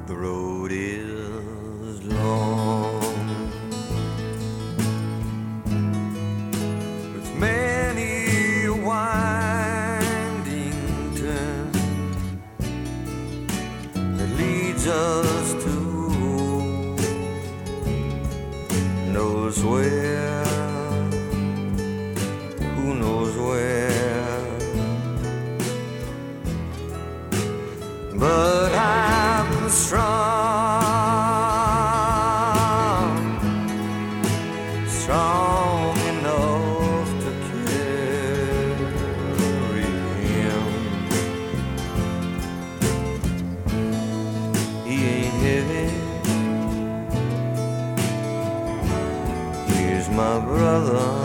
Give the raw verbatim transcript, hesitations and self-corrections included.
The road is long with many a winding turn that leads us to who knows where, who knows where. But I'm strong, strong enough to carry him. He ain't heavy, he's my brother.